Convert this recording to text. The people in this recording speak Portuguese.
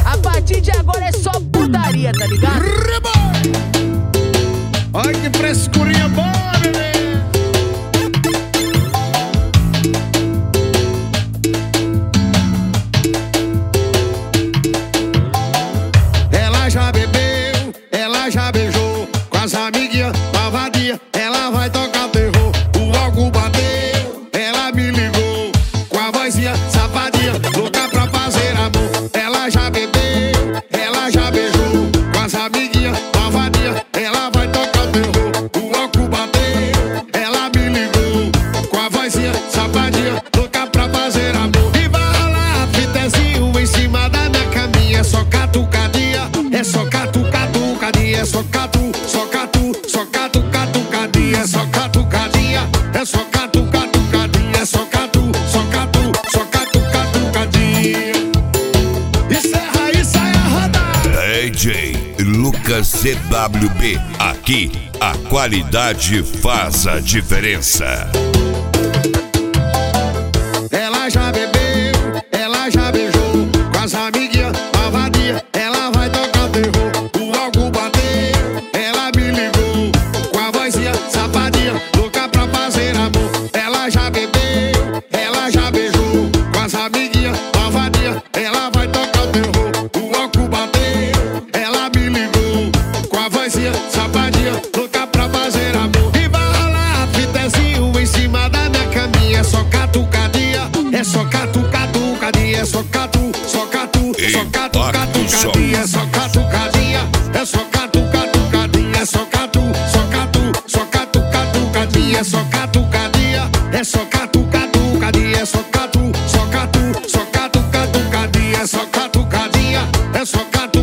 A partir de agora é só putaria, tá ligado? Ai, que frescurinha boa, bebê. Ela já bebeu, ela já beijou com as amiguinhas, malvadinha, ela vai tocar terror. O álcool bateu, ela me ligou com a vozinha safadinha, louca pra fazer amor. Ela já bebeu, ela já beijou com as amiguinhas, malvadinha, ela vai tocar terror. O álcool bateu, ela me ligou com a vozinha safadinha, louca pra fazer amor. E vai rolar fitezinho em cima da minha caminha, é só catucadinha, é só catucadinha, é só catucadinha, é só catucadinha, é só catucadinha, é só catucadinha. Encerra e sai a rodada. DJ Lucas CWB, aqui a qualidade faz a diferença. Ela já bebeu, ela já beijou com as amiguinhas, malvadinha, ela vai tocar terror. O álcool bateu, ela me ligou com a vozinha safadinha, louca pra fazer amor. Ela já bebeu, ela já beijou com as amiguinhas, malvadinha, ela vai tocar terror. O álcool bateu, ela me ligou com a vozinha safadinha, louca pra fazer amor. E vai rolar fitezinho em cima da minha caminha, é só catucadinha, é só catucadinha, é só catucadinha, é só catucadinha, é só catucadinha, é só catucadinha, é só catucadinha, é só catucadinha, é só catucadinha, é só catucadinha, é só